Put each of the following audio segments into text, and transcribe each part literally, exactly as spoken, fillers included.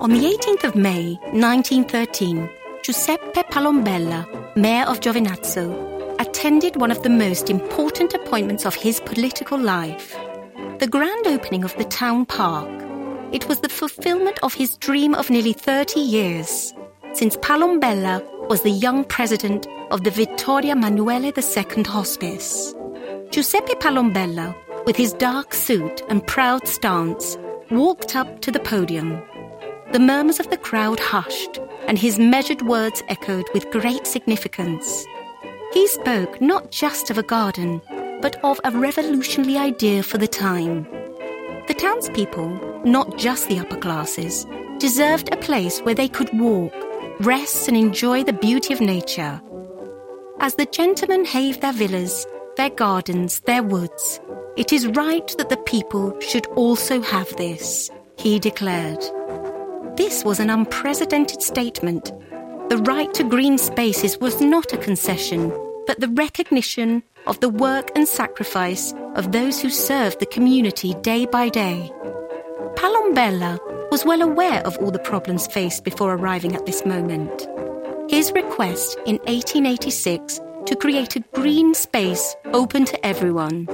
On the eighteenth of May, nineteen thirteen, Giuseppe Palombella, mayor of Giovinazzo, attended one of the most important appointments of his political life, the grand opening of the town park. It was the fulfillment of his dream of nearly thirty years, since Palombella was the young president of the Vittorio Emanuele the Second Hospice. Giuseppe Palombella, with his dark suit and proud stance, walked up to the podium. The murmurs of the crowd hushed, and his measured words echoed with great significance. He spoke not just of a garden, but of a revolutionary idea for the time. The townspeople, not just the upper classes, deserved a place where they could walk, rest and enjoy the beauty of nature. As the gentlemen have their villas, their gardens, their woods, it is right that the people should also have this, he declared. This was an unprecedented statement. The right to green spaces was not a concession, but the recognition of the work and sacrifice of those who served the community day by day. Palombella was well aware of all the problems faced before arriving at this moment. His request in eighteen eighty-six to create a green space open to everyone.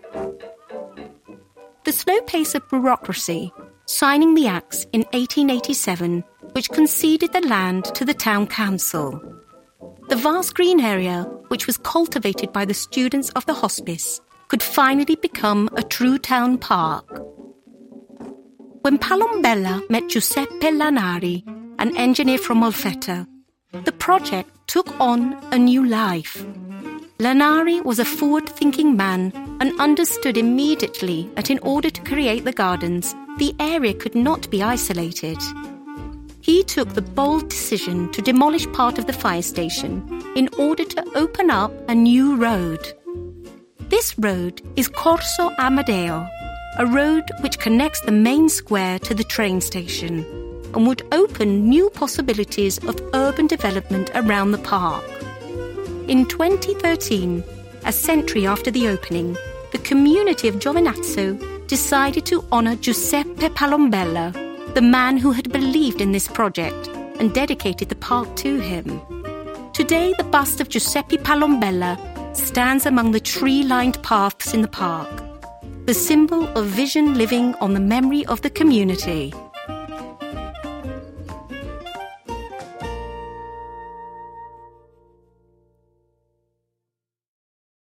The slow pace of bureaucracy, signing the acts in eighteen eighty-seven, which conceded the land to the town council. The vast green area, which was cultivated by the students of the hospice, could finally become a true town park. When Palombella met Giuseppe Lanari, an engineer from Molfetta, the project took on a new life. Lanari was a forward-thinking man and understood immediately that in order to create the gardens, the area could not be isolated. He took the bold decision to demolish part of the fire station in order to open up a new road. This road is Corso Amadeo, a road which connects the main square to the train station and would open new possibilities of urban development around the park. In twenty thirteen, a century after the opening, the community of Giovinazzo decided to honour Giuseppe Palombella, the man who had believed in this project and dedicated the park to him. Today, the bust of Giuseppe Palombella stands among the tree-lined paths in the park, the symbol of vision living on the memory of the community.